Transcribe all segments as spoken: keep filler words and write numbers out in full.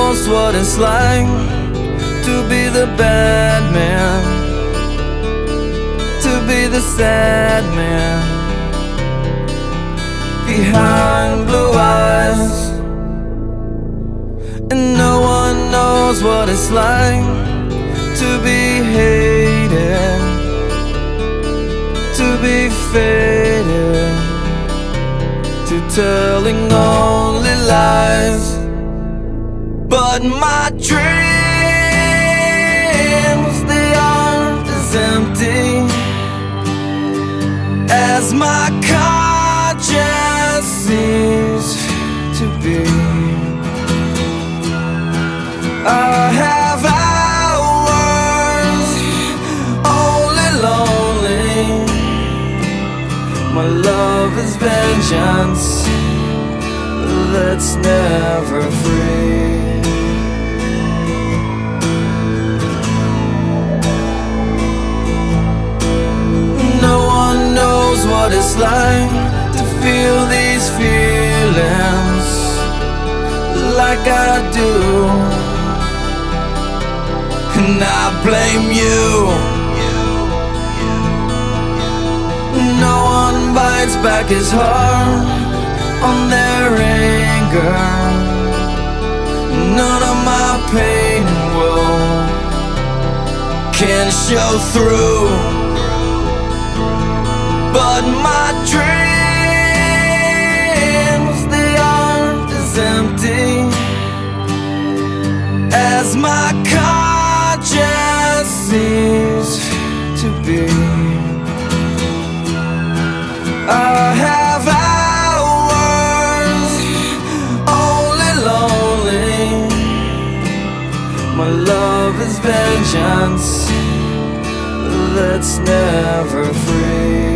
knows what it's like to be the bad man, to be the sad man behind blue eyes. And no one knows what it's like to be hated, to be faded, to telling only lies. But my dreams, they aren't as empty as my conscience seems to be. I have hours only lonely. My love is vengeance that's never free. No one knows what it's like to feel these feelings like I do. And I blame you. No one bites back his heart on their anger. None of my pain and woe can show through. But my dreams, they aren't as empty as my conscience seems to be. I have hours only lonely. My love is vengeance that's never free.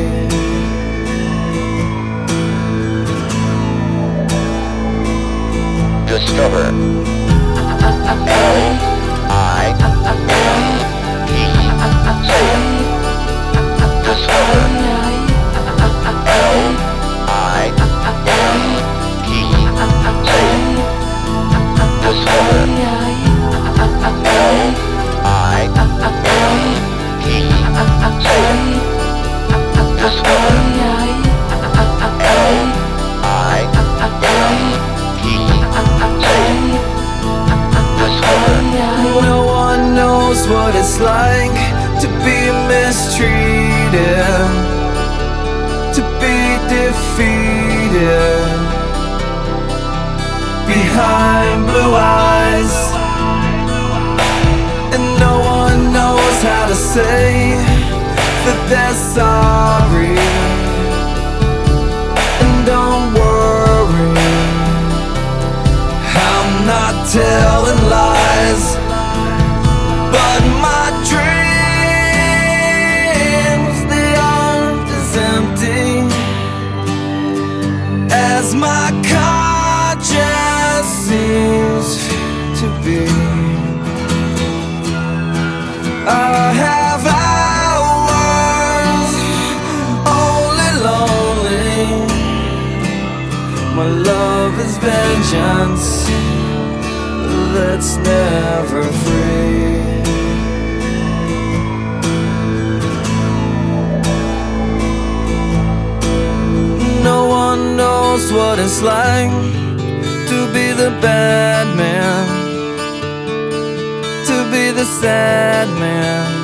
Discover L I N E Discover L I N E Discover L I N E Discover L I No one knows what it's like to be mistreated, to be defeated behind blue eyes. And no one knows how to say that they're sorry. And don't worry, I'm not telling lies. But my dreams, they aren't as empty as my conscience seems to be. I have hours only lonely. My love is vengeance that's never free. No one knows what it's like to be the bad man, to be the sad man